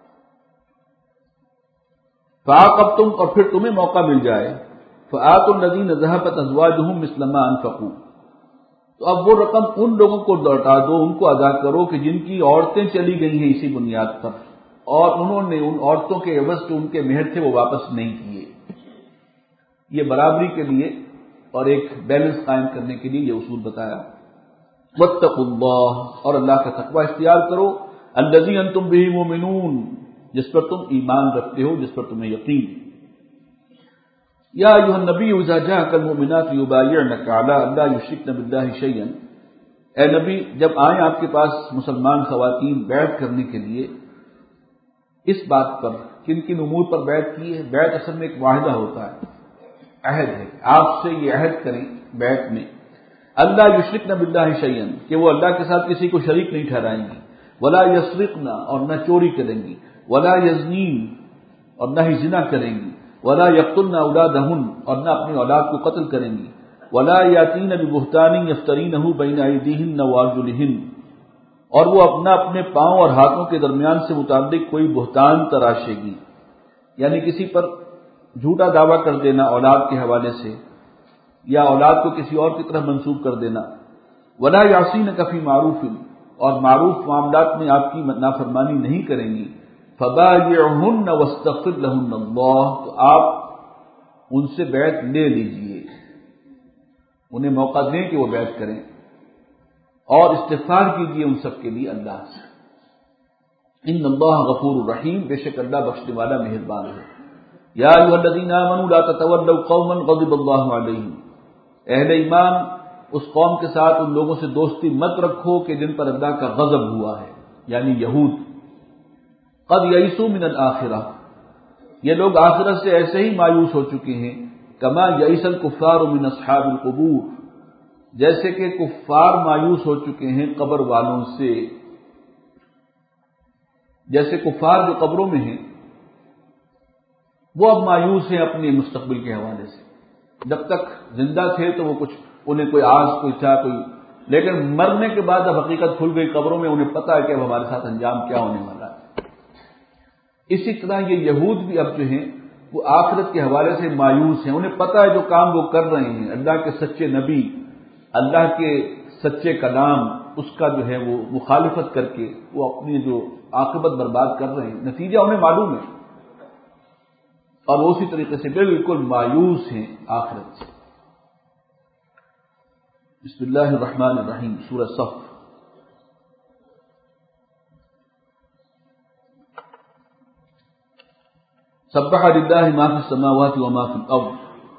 فَعَاقَبْتُمْ، اور پھر تمہیں موقع مل جائے، فَآتُوا الَّذِينَ ذَهَبَتْ أَزْوَاجُهُم مِّثْلَ مَا أَنفَقُوا، تو اب وہ رقم ان لوگوں کو لوٹا دو، ان کو ادا کرو کہ جن کی عورتیں چلی گئی ہیں اسی بنیاد پر، اور انہوں نے ان عورتوں کے عوض جو ان کے مہر تھے وہ واپس نہیں کیے۔ یہ برابری کے لیے اور ایک بیلنس قائم کرنے کے لیے یہ اصول بتایا۔ واتقوا اللہ، اور اللہ کا تقوی اختیار کرو، الذی انتم بہ مؤمنون، جس پر تم ایمان رکھتے ہو، جس پر تمہیں یقین۔ یا ایھا النبی اذا جاءک المؤمنات یبایعنک علی ان لا یشرکن باللہ شیئا، اے نبی جب آئیں آپ کے پاس مسلمان خواتین بیعت کرنے کے لیے، اس بات پر کن کن امور پر بیعت کی ہے؟ بیعت اصل میں ایک معاہدہ ہوتا ہے، عہد ہے، آپ سے یہ عہد کریں بیعت میں، اللہ یشرکن باللہ شیئا، کہ وہ اللہ کے ساتھ کسی کو شریک نہیں ٹھہرائیں گی، ولا یسرقن، اور نہ چوری کریں گی، ولا یزنین، اور نہ ہی زنا کریں گی، ولا یقتلن اولادہن، اور نہ اپنی اولاد کو قتل کریں گی، ولا یاتین ببہتان یفترینہ بین ایدیہن وارجلہن، اور وہ اپنے پاؤں اور ہاتھوں کے درمیان سے متعلق کوئی بہتان تراشے گی، یعنی کسی پر جھوٹا دعویٰ کر دینا اولاد کے حوالے سے، یا اولاد کو کسی اور کی طرف منسوب کر دینا، ولا یعصینک فی معروف، اور معروف معاملات میں آپ کی نافرمانی نہیں کریں گی، فبایعہن واستغفر لہن اللہ، تو آپ ان سے بیعت لے لیجئے، انہیں موقع دیں کہ وہ بیعت کریں، اور استغفار کیجئے ان سب کے لیے اللہ سے۔ ان اللہ غفور الرحیم، بے شک اللہ بخشنے والا مہربان ہے۔ یا ایھا الذین آمنوا لا تتولوا قوما غضب اللہ علیہم، اہل ایمان اس قوم کے ساتھ ان لوگوں سے دوستی مت رکھو کہ جن پر اللہ کا غضب ہوا ہے، یعنی یہود۔ قد یئسوا من الآخرہ، یہ لوگ آخرت سے ایسے ہی مایوس ہو چکے ہیں، کما یئس الکفار من اصحاب القبور، جیسے کہ کفار مایوس ہو چکے ہیں قبر والوں سے، جیسے کفار جو قبروں میں ہیں وہ اب مایوس ہیں اپنے مستقبل کے حوالے سے، جب تک زندہ تھے تو وہ کچھ انہیں کوئی آس کوئی تھا کوئی، لیکن مرنے کے بعد اب حقیقت کھل گئی قبروں میں، انہیں پتہ ہے کہ اب ہمارے ساتھ انجام کیا ہونے والا ہے۔ اسی طرح یہ یہود بھی اب جو ہیں وہ آخرت کے حوالے سے مایوس ہیں، انہیں پتہ ہے جو کام وہ کر رہے ہیں، اللہ کے سچے نبی، اللہ کے سچے کلام، اس کا جو ہے وہ مخالفت کر کے وہ اپنی جو عاقبت برباد کر رہے ہیں، نتیجہ انہیں معلوم ہے، اور وہ اسی طریقے سے بالکل مایوس ہیں آخرت سے۔ بسم اللہ الرحمن الرحیم، سورہ صف۔ سبح للہ ما فی السماوات وما فی الارض،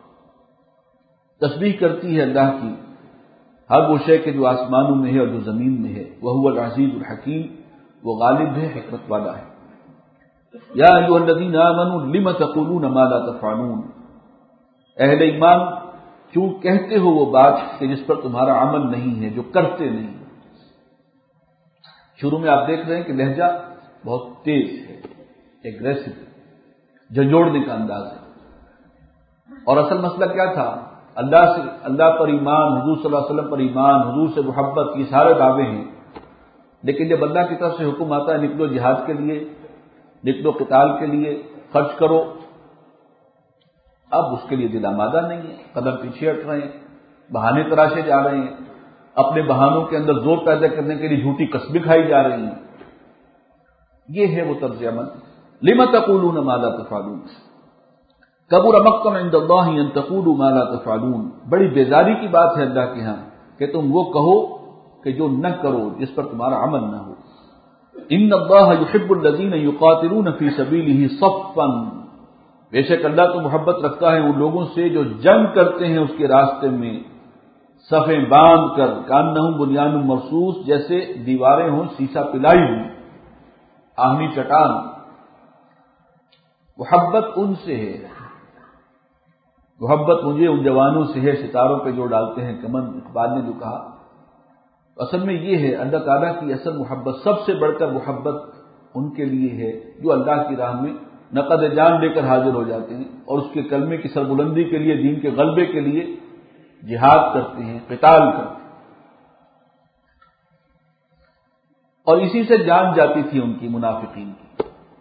تسبیح کرتی ہے اللہ کی ہر وہ شے کہ جو آسمانوں میں ہے اور جو زمین میں ہے، وہو العزیز الحکیم، وہ غالب ہے، حکمت والا ہے۔ یا ایھا الذین آمنوا لم تقولون ما لا تفعلون، اہل ایمان کیوں کہتے ہو وہ بات کہ جس پر تمہارا عمل نہیں ہے، جو کرتے نہیں۔ شروع میں آپ دیکھ رہے ہیں کہ لہجہ بہت تیز ہے، ایگریسو، جھنجھوڑنے کا انداز ہے، اور اصل مسئلہ کیا تھا؟ اللہ پر ایمان، حضور صلی اللہ علیہ وسلم پر ایمان، حضور سے محبت، یہ سارے دعوے ہیں، لیکن جب اللہ کی طرف سے حکم آتا ہے نکلو جہاد کے لیے، نکلو قتال کے لیے، خرچ کرو، اب اس کے لیے دل آمادہ نہیں ہے، قدم پیچھے ہٹ رہے ہیں، بہانے تراشے جا رہے ہیں، اپنے بہانوں کے اندر زور پیدا کرنے کے لیے جھوٹی قسمیں کھائی جا رہی ہیں۔ یہ ہے وہ طرز عمل۔ لم تقولون ما لا تفعلون کبر مقتا عند اللہ ان تقولوا ما لا تفعلون، بڑی بیزاری کی بات ہے اللہ کے ہاں کہ تم وہ کہو کہ جو نہ کرو، جس پر تمہارا عمل نہ ہو۔ ان اللہ یحب الذین یقاتلون فی سبیلہ صفا، بے شک اللہ تو محبت رکھتا ہے ان لوگوں سے جو جنگ کرتے ہیں اس کے راستے میں صفیں باندھ کر، کانہم بنیان مرصوص، جیسے دیواریں ہوں سیسا پلائی ہوئی، آہنی چٹان۔ محبت ان سے ہے، محبت مجھے ان جوانوں سے ہے ستاروں پہ جو ڈالتے ہیں کمند، اقبال نے جو کہا۔ اصل میں یہ ہے اللہ تعالیٰ کی اصل محبت، سب سے بڑھ کر محبت ان کے لیے ہے جو اللہ کی راہ میں نقد جان لے کر حاضر ہو جاتے ہیں اور اس کے کلمے کی سربلندی کے لیے، دین کے غلبے کے لیے جہاد کرتے ہیں، قتال کرتے ہیں۔ اور اسی سے جان جاتی تھی ان کی، منافقین کی۔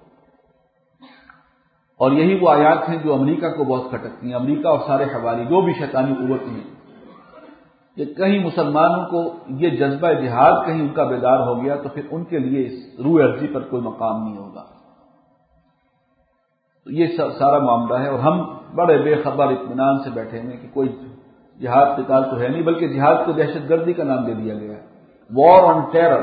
اور یہی وہ آیات ہیں جو امریکہ کو بہت کھٹکتی ہیں، امریکہ اور سارے حوالی جو بھی شیطانی قوتیں ہیں، کہ کہیں مسلمانوں کو یہ جذبہ جہاد کہیں ان کا بیدار ہو گیا تو پھر ان کے لیے اس روح ارضی پر کوئی مقام نہیں ہوگا۔ تو یہ سارا معاملہ ہے، اور ہم بڑے بے خبر اطمینان سے بیٹھے ہیں کہ کوئی جہاد قتال تو ہے نہیں، بلکہ جہاد کو دہشت گردی کا نام دے دیا گیا ہے، وار آن ٹیرر۔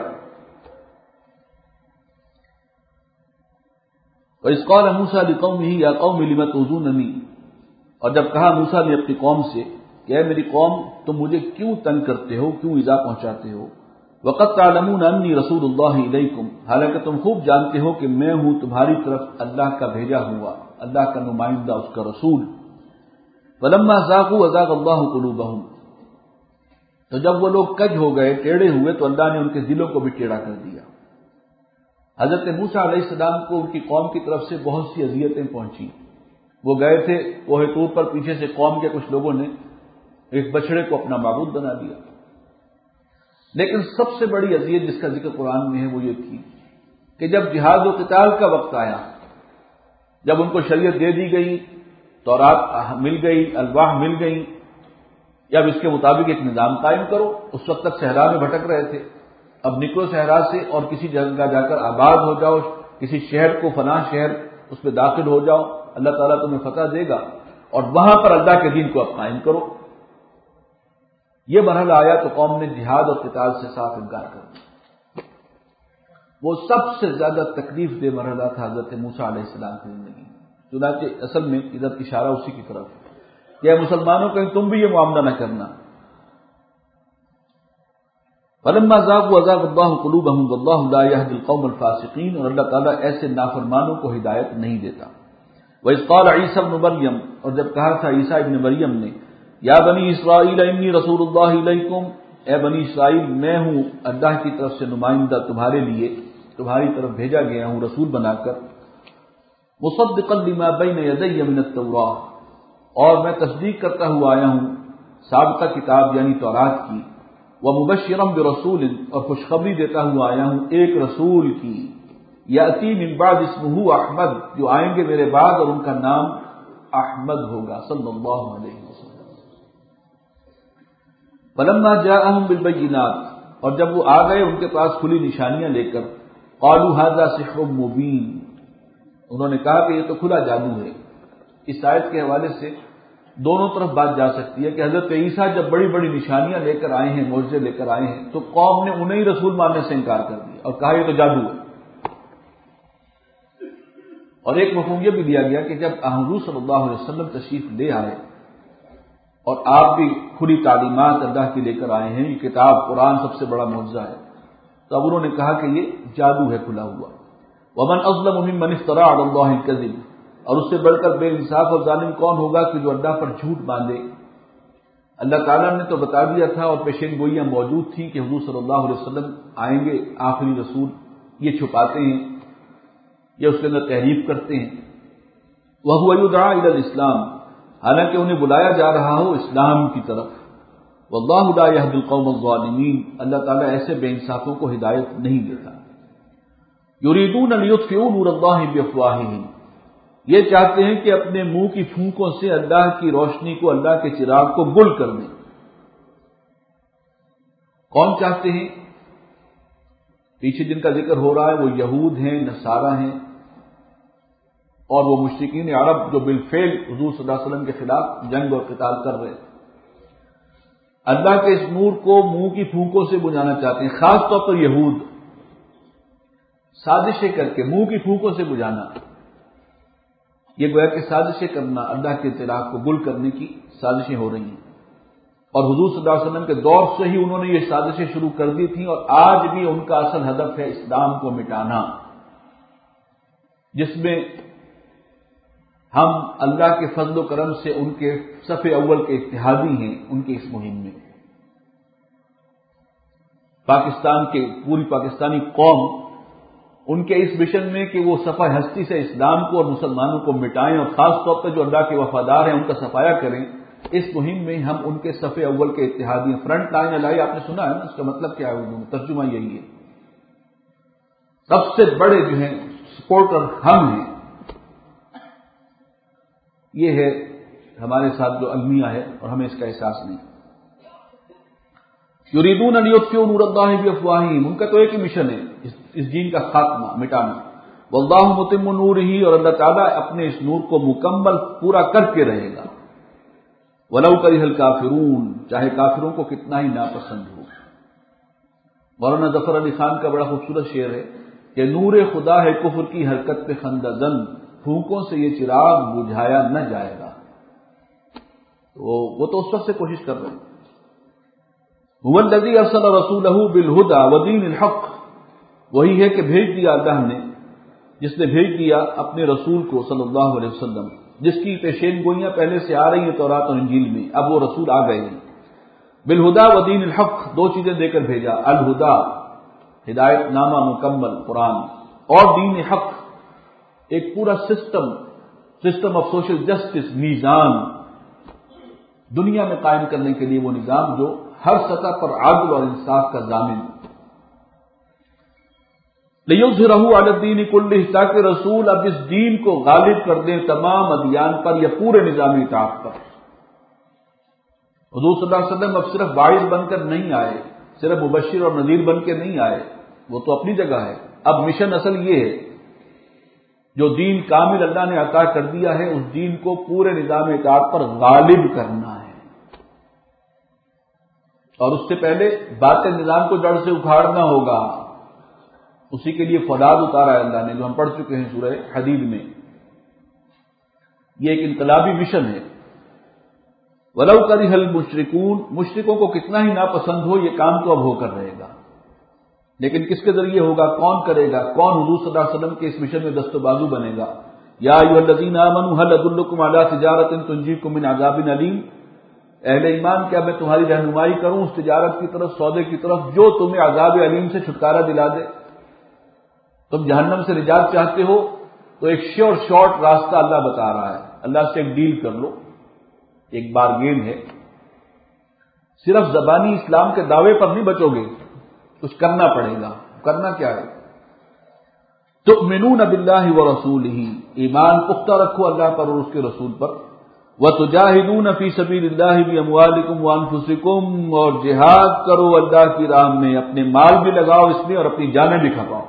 وَإِذْ قَالَ مُوسَىٰ لِقَوْمِهِ يَا قَوْمِ لِمَ تُؤْذُونَنِي، اور جب کہا موسیٰ نے اپنی قوم سے کہ اے میری قوم تم مجھے کیوں تنگ کرتے ہو، کیوں ایذا پہنچاتے ہو، وَقَدْ تَعْلَمُونَ أَنِّي رَسُولُ اللَّهِ إِلَيْكُمْ، حالانکہ تم خوب جانتے ہو کہ میں ہوں تمہاری طرف اللہ کا بھیجا ہوا، اللہ کا نمائندہ، اس کا رسول۔ فَلَمَّا زَاغُوا أَزَاغَ اللَّهُ قُلُوبَهُمْ، تو جب وہ لوگ کج ہو گئے، ٹیڑھے ہوئے، تو اللہ نے ان کے دلوں کو بھی ٹیڑھا کر دیا۔ حضرت موسیٰ علیہ السلام کو ان کی قوم کی طرف سے بہت سی اذیتیں پہنچی۔ وہ گئے تھے کوہ طور پر، پیچھے سے قوم کے کچھ لوگوں نے ایک بچڑے کو اپنا معبود بنا دیا، لیکن سب سے بڑی اذیت جس کا ذکر قرآن میں ہے وہ یہ تھی کہ جب جہاد و قتال کا وقت آیا، جب ان کو شریعت دے دی گئی، تورات مل گئی، الواح مل گئی، یا اب اس کے مطابق ایک نظام قائم کرو، اس وقت تک صحرا میں بھٹک رہے تھے، اب نکلو صحرا سے اور کسی جگہ جا کر آباد ہو جاؤ، کسی شہر کو فلاں شہر اس پہ داخل ہو جاؤ، اللہ تعالیٰ تمہیں فتح دے گا اور وہاں پر اللہ کے دین کو اب قائم کرو۔ یہ مرحلہ آیا تو قوم نے جہاد اور قتال سے صاف انکار کر دیا۔ وہ سب سے زیادہ تکلیف دہ مرحلہ تھا حضرت موسیٰ علیہ السلام کی زندگی میں۔ چنانچہ اصل میں ادھر اشارہ اسی کی طرف ہے کہ اے مسلمانوں کہیں تم بھی یہ معاملہ نہ کرنا۔ فَلَمَّا زَاغُوا أَزَاغَ اللَّهُ قُلُوبَهُمْ وَاللَّهُ لَا يَهْدِي الْقَوْمَ الْفَاسِقِينَ، اور اللہ تعالیٰ ایسے نافرمانوں کو ہدایت نہیں دیتا۔ وَإِذْ قَالَ عِيسَى ابْنُ مَرْيَمَ، اور جب کہا تھا عیسیٰ ابن مریم نے، یا بنی اسرائیل انی رسول اللہ علیکم، اے بنی اسرائیل میں ہوں اللہ کی طرف سے نمائندہ تمہارے لیے، تمہاری طرف بھیجا گیا ہوں رسول بنا کر، مصدقا لما بین یدی من التوراۃ، اور میں تصدیق کرتا ہوا آیا ہوں سابقہ کتاب یعنی تورات کی، ومبشرا برسول، اور خوشخبری دیتا ہوا آیا ہوں ایک رسول کی، یاتی من بعد اسمہ احمد، جو آئیں گے میرے بعد اور ان کا نام احمد ہوگا صلی اللہ علیہ وسلم۔ فلما جاءہم بالبینات، اور جب وہ آ گئے ان کے پاس کھلی نشانیاں لے کر، قالوا ھذا سحر مبین، انہوں نے کہا کہ یہ تو کھلا جادو ہے۔ اس آیت کے حوالے سے دونوں طرف بات جا سکتی ہے کہ حضرت عیسیٰ جب بڑی بڑی نشانیاں لے کر آئے ہیں، معجزے لے کر آئے ہیں، تو قوم نے انہیں رسول ماننے سے انکار کر دیا اور کہا یہ تو جادو ہے۔ اور ایک مفہوم یہ بھی دیا گیا کہ جب حضور صلی اللہ علیہ وسلم تشریف لے آئے اور آپ بھی کھلی تعلیمات اللہ کی لے کر آئے ہیں، یہ کتاب قرآن سب سے بڑا معجزہ ہے، تو اب انہوں نے کہا کہ یہ جادو ہے کھلا ہوا۔ ومن اظلم ممن افترى على الله الكذب، اور اس سے بڑھ کر بے انصاف اور ظالم کون ہوگا کہ جو اللہ پر جھوٹ باندھے۔ اللہ تعالیٰ نے تو بتا دیا تھا اور پیشین گوئیاں موجود تھیں کہ حضور صلی اللہ علیہ وسلم آئیں گے آخری رسول، یہ چھپاتے ہیں، یہ اس کے اندر تحریف کرتے ہیں۔ وَهُوَ يُدْعَىٰ إِلَى الْإِسْلَامِ حالانکہ انہیں بلایا جا رہا ہو اسلام کی طرف. واللہ لا یہدی القوم الظالمین، اللہ تعالیٰ ایسے بے انصافوں کو ہدایت نہیں دیتا. یریدون لیطفئوا نور اللہ بافواہہم، یہ چاہتے ہیں کہ اپنے منہ کی پھونکوں سے اللہ کی روشنی کو، اللہ کے چراغ کو گل کر دیں. کون چاہتے ہیں؟ پیچھے جن کا ذکر ہو رہا ہے وہ یہود ہیں، نصارہ ہیں، اور وہ مشرکین عرب جو بالفعل حضور صلی اللہ علیہ وسلم کے خلاف جنگ اور قتال کر رہے. اللہ کے اس نور کو منہ کی پھونکوں سے بجھانا چاہتے ہیں. خاص طور پر یہود سازشیں کر کے منہ کی پھونکوں سے بجھانا، یہ گویا کہ سازشیں کرنا، اللہ کے چراغ کو گل کرنے کی سازشیں ہو رہی ہیں. اور حضور صلی اللہ علیہ وسلم کے دور سے ہی انہوں نے یہ سازشیں شروع کر دی تھیں، اور آج بھی ان کا اصل ہدف ہے اسلام کو مٹانا، جس میں ہم اللہ کے فضل و کرم سے ان کے صف اول کے اتحادی ہیں. ان کی اس مہم میں پاکستان کے پوری پاکستانی قوم ان کے اس مشن میں کہ وہ صفحہ ہستی سے اسلام کو اور مسلمانوں کو مٹائیں، اور خاص طور پر جو اللہ کے وفادار ہیں ان کا صفایا کریں، اس مہم میں ہم ان کے صف اول کے اتحادی ہیں. فرنٹ لائن الائی آپ نے سنا ہے نا، اس کا مطلب کیا ہے اردو میں؟ ترجمہ یہی ہے، سب سے بڑے جو ہیں سپورٹر ہم ہیں. یہ ہے ہمارے ساتھ جو المیہ ہے، اور ہمیں اس کا احساس نہیں. یریدون ان یطفئوا نور اللہ بافواہہم، ان کا تو ایک ہی مشن ہے، اس دین کا خاتمہ، مٹانا. واللہ متم نورہ، اور اللہ تعالیٰ اپنے اس نور کو مکمل پورا کر کے رہے گا. ولو کرہ الکافرون، چاہے کافروں کو کتنا ہی ناپسند ہو. مولانا ظفر علی خان کا بڑا خوبصورت شعر ہے کہ نور خدا ہے کفر کی حرکت پہ خندہ زن، پھونکوں سے یہ چراغ بجھایا نہ جائے گا. وہ تو اس وقت سے کوشش کر رہے ہیں. هو الذی ارسل رسولہ بالہدی ودین الحق، وہی ہے کہ بھیج دیا اللہ نے، جس نے بھیج دیا اپنے رسول کو صلی اللہ علیہ وسلم، جس کی پیشین گوئیاں پہلے سے آ رہی ہیں تورات اور انجیل میں، اب وہ رسول آ گئے ہیں. بالہدی ودین الحق، دو چیزیں دے کر بھیجا، الہدی ہدایت نامہ مکمل قرآن، اور دین حق ایک پورا سسٹم آف سوشل جسٹس، میزان دنیا میں قائم کرنے کے لیے، وہ نظام جو ہر سطح پر عدل اور انصاف کا ضامن. لیظہرہ علی الدین کلہ، تاکہ رسول اب اس دین کو غالب کر دیں تمام ادیان پر یا پورے نظام اطاعت پر. حضور صلی اللہ علیہ وسلم اب صرف باعث بن کر نہیں آئے، صرف مبشر اور نذیر بن کے نہیں آئے، وہ تو اپنی جگہ ہے. اب مشن اصل یہ ہے، جو دین کامل اللہ نے عطا کر دیا ہے، اس دین کو پورے نظام اطاعت پر غالب کرنا ہے. اور اس سے پہلے باطل نظام کو جڑ سے اکھاڑنا ہوگا. اسی کے لیے فولاد اتارا ہے اللہ نے، جو ہم پڑھ چکے ہیں سورہ حدید میں. یہ ایک انقلابی مشن ہے. وَلَوْ كَرِهَ الْمُشْرِكُونَ، مشرکوں کو کتنا ہی ناپسند ہو، یہ کام تو اب ہو کر رہے گا. لیکن کس کے ذریعے ہوگا؟ کون کرے گا؟ کون حضور صلی اللہ علیہ وسلم کے اس مشن میں دست و بازو بنے گا؟ یا ایھا الذین آمنوا هل ادلکم علی تجارۃ تنجیکم من عذاب علیم، اہل ایمان کیا میں تمہاری رہنمائی کروں اس تجارت کی طرف، سودے کی طرف جو تمہیں عذاب علیم سے چھٹکارا دلا دے. تم جہنم سے نجات چاہتے ہو تو ایک شارٹ راستہ اللہ بتا رہا ہے. اللہ سے ایک ڈیل کر لو، ایک بارگین ہے. صرف زبانی اسلام کے دعوے پر نہیں بچو گے، کچھ کرنا پڑے گا. کرنا کیا ہے؟ تؤمنون باللہ ورسولہ، ایمان پختہ رکھو اللہ پر اور اس کے رسول پر. وتجاہدون فی سبیل اللہ باموالکم وانفسکم، اور جہاد کرو اللہ کی راہ میں، اپنے مال بھی لگاؤ اس میں اور اپنی جانیں بھی کھپاؤ.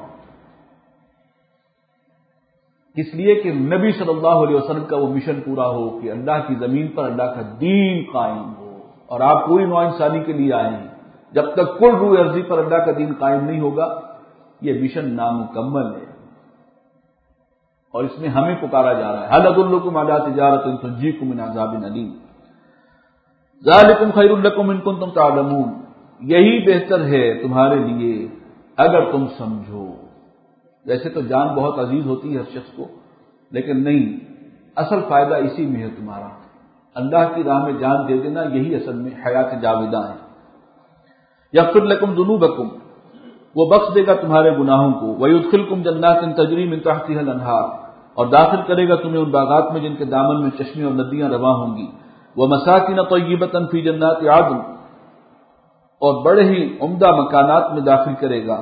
اس لیے کہ نبی صلی اللہ علیہ وسلم کا وہ مشن پورا ہو کہ اللہ کی زمین پر اللہ کا دین قائم ہو. اور آپ پوری نوع انسانی کے لیے آئے ہیں. جب تک کل روح ارضی پر اللہ کا دین قائم نہیں ہوگا، یہ مشن نامکمل ہے. اور اس میں ہمیں پکارا جا رہا ہے، هل ادلکم علی تجارۃ تنجیکم من عذاب علیم ذالکم خیر لکم ان کنتم تعلمون، یہی بہتر ہے تمہارے لیے اگر تم سمجھو. ویسے تو جان بہت عزیز ہوتی ہے ہر شخص کو، لیکن نہیں، اصل فائدہ اسی میں ہے تمہارا. اللہ کی راہ میں جان دے دینا، یہی اصل میں حیات جاوداں ہے. یغفر لکم ذنوبکم، وہ بخش دے گا تمہارے گناہوں کو. ویدخلکم جنات تجری من تحتها الانہار، اور داخل کرے گا تمہیں ان باغات میں جن کے دامن میں چشمے اور ندیاں رواں ہوں گی، وَمَسَاكِنَ طَيِّبَةً فِي جَنَّاتِ عَدْنٍ، اور بڑے ہی عمدہ مکانات میں داخل کرے گا،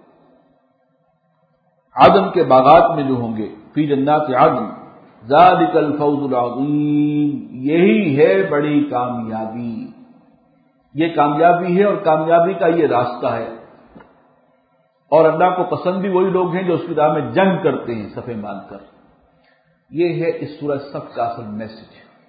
عدن کے باغات میں جو ہوں گے، فی جنات عدن، ذالک الفوز العظیم، یہی ہے بڑی کامیابی، یہ کامیابی ہے اور کامیابی کا یہ راستہ ہے۔ اور اللہ کو پسند بھی وہی لوگ ہیں جو اس کی راہ میں جنگ کرتے ہیں صفیں باندھ کر۔ یہ ہے اس سورہ صف کا اصل میسج۔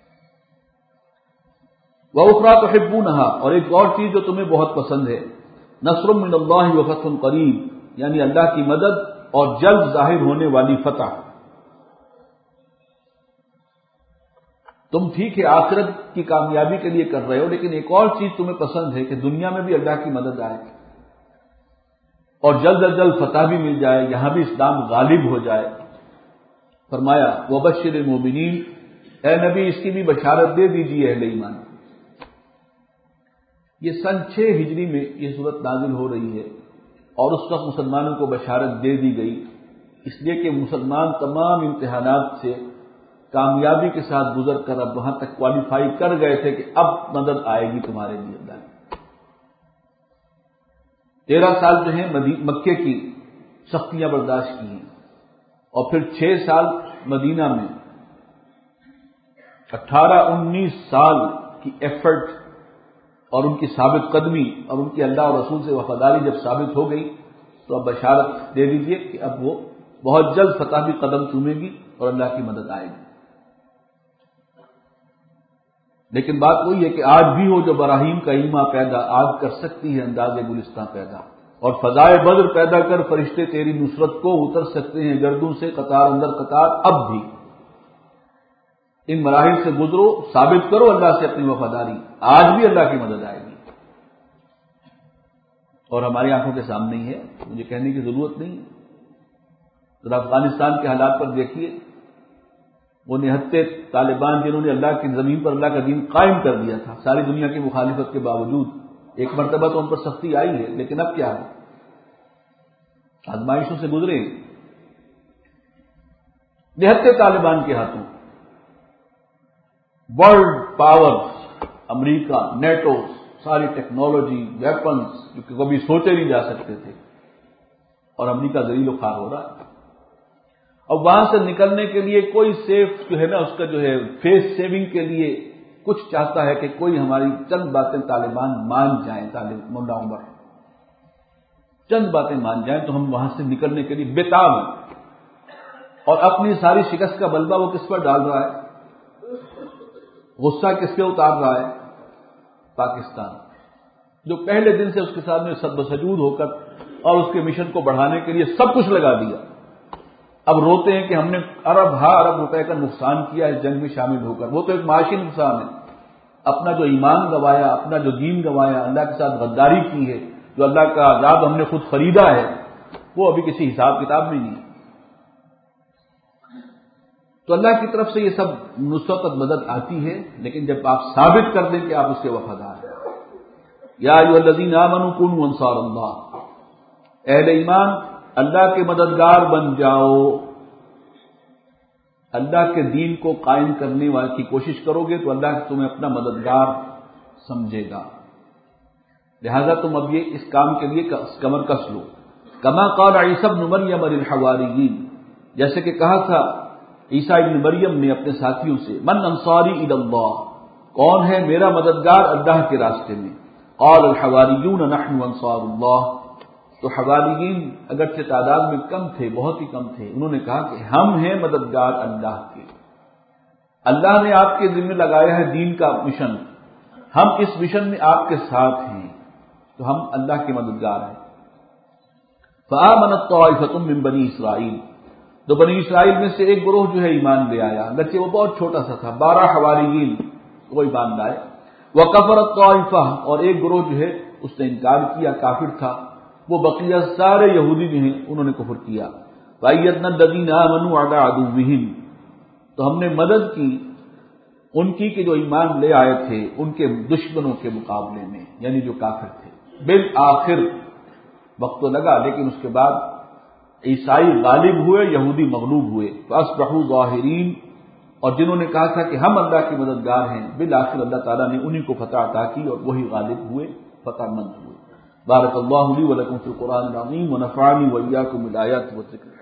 وَأُخْرَىٰ تُحِبُّونَهَا، اور ایک اور چیز جو تمہیں بہت پسند ہے، نصر من اللہ وفتح قریب، یعنی اللہ کی مدد اور جلد ظاہر ہونے والی فتح۔ تم ٹھیک ہے آخرت کی کامیابی کے لیے کر رہے ہو، لیکن ایک اور چیز تمہیں پسند ہے کہ دنیا میں بھی اللہ کی مدد آئے اور جلد از جلد فتح بھی مل جائے، یہاں بھی اسلام غالب ہو جائے۔ فرمایا وبشر المؤمنین، اے نبی اس کی بھی بشارت دے دیجیے اہل ایمان۔ یہ سن 6 ہجری میں یہ صورت نازل ہو رہی ہے، اور اس وقت مسلمانوں کو بشارت دے دی گئی، اس لیے کہ مسلمان تمام امتحانات سے کامیابی کے ساتھ گزر کر اب وہاں تک کوالیفائی کر گئے تھے کہ اب مدد آئے گی تمہارے لیے اللہ۔ 13 سال جو ہیں مکے کی سختیاں برداشت کی ہیں، اور پھر 6 سال مدینہ میں، 18-19 سال کی ایفرٹ اور ان کی ثابت قدمی اور ان کی اللہ اور رسول سے وفاداری جب ثابت ہو گئی تو اب بشارت دے دیجیے کہ اب وہ بہت جلد فتح بھی قدم چومے گی اور اللہ کی مدد آئے گی۔ لیکن بات وہی ہے کہ آج بھی ہو جو براہیم کا علمہ پیدا، آج کر سکتی ہے انداز گلستاں پیدا، اور فضائے بدر پیدا کر فرشتے تیری نصرت کو اتر سکتے ہیں گردوں سے قطار اندر قطار۔ اب بھی ان مراحل سے گزرو، ثابت کرو اللہ سے اپنی وفاداری، آج بھی اللہ کی مدد آئے گی، اور ہماری آنکھوں کے سامنے ہی ہے، مجھے کہنے کی ضرورت نہیں۔ ذرا افغانستان کے حالات پر دیکھیے، وہ نہتے طالبان جنہوں نے اللہ کی زمین پر اللہ کا دین قائم کر دیا تھا ساری دنیا کی مخالفت کے باوجود، ایک مرتبہ تو ان پر سختی آئی ہے، لیکن اب کیا ہے، آزمائشوں سے گزرے، نہتے طالبان کے ہاتھوں ورلڈ پاورز، امریکہ، نیٹو، ساری ٹیکنالوجی، ویپنز جو کہ کبھی سوچے نہیں جا سکتے تھے، اور امریکہ ذلیل و خوار ہو رہا ہے۔ اب وہاں سے نکلنے کے لیے کوئی سیف جو ہے نا، اس کا جو ہے فیس سیونگ کے لیے کچھ چاہتا ہے کہ کوئی ہماری چند باتیں طالبان مان جائیں، ملا عمر چند باتیں مان جائیں تو ہم وہاں سے نکلنے کے لیے بےتاب ہیں، اور اپنی ساری شکست کا بلبہ وہ کس پر ڈال رہا ہے، غصہ کس پہ اتار رہا ہے، پاکستان، جو پہلے دن سے اس کے سامنے سب سجود ہو کر اور اس کے مشن کو بڑھانے کے لیے سب کچھ لگا دیا، اب روتے ہیں کہ ہم نے ارب روپے کا نقصان کیا اس جنگ میں شامل ہو کر۔ وہ تو ایک معاشی نقصان ہے، اپنا جو ایمان گوایا، اپنا جو دین گوایا، اللہ کے ساتھ غداری کی ہے، جو اللہ کا عذاب ہم نے خود خریدا ہے، وہ ابھی کسی حساب کتاب میں نہیں۔ تو اللہ کی طرف سے یہ سب نصرت اور مدد آتی ہے، لیکن جب آپ ثابت کر دیں کہ آپ اس کے وفادار ہیں۔ یا ایھا الذین آمنوا کونوا انصار اللہ، اہل ایمان اللہ کے مددگار بن جاؤ، اللہ کے دین کو قائم کرنے کی کوشش کرو گے تو اللہ تمہیں اپنا مددگار سمجھے گا، لہذا تم اب یہ اس کام کے لیے کمر کس لو۔ کما قال عیسی ابن مریم للحواریین، جیسے کہ کہا تھا عیسیٰ ابن مریم نے اپنے ساتھیوں سے، من انصاری الی اللہ، کون ہے میرا مددگار اللہ کے راستے میں؟ قال الحواریون نحن انصار اللہ، تو حواریین اگرچہ تعداد میں کم تھے، بہت ہی کم تھے، انہوں نے کہا کہ ہم ہیں مددگار اللہ کے، اللہ نے آپ کے ذمہ لگایا ہے دین کا مشن، ہم اس مشن میں آپ کے ساتھ ہیں، تو ہم اللہ کے مددگار ہیں۔ فآمنت طائفۃ من بنی اسرائیل، تو بنی اسرائیل میں سے ایک گروہ جو ہے ایمان لے آیا، اگرچہ وہ بہت چھوٹا سا تھا، 12 حواریین وہ ایمان لائے۔ وکفرت طائفہ، اور ایک گروہ جو ہے اس نے انکار کیا، کافر تھا، وہ بقیہ سارے یہودی جو ہیں انہوں نے کفر کیا۔ وَأَيَّدْنَا الَّذِينَ آمَنُوا عَلَىٰ عَدُوِّهِمْ، تو ہم نے مدد کی ان کی کہ جو ایمان لے آئے تھے ان کے دشمنوں کے مقابلے میں، یعنی جو کافر تھے۔ بالآخر وقت تو لگا، لیکن اس کے بعد عیسائی غالب ہوئے، یہودی مغلوب ہوئے، فاصبحوا ظاہرین، اور جنہوں نے کہا تھا کہ ہم اللہ کے مددگار ہیں، بالآخر اللہ تعالیٰ نے انہی کو فتح عطا کی اور وہی غالب ہوئے، فتح مند ہوئے۔ بارک اللہ لی ولکم فی القرآن العظیم ونفعنی وإیاکم بالآیات والذکر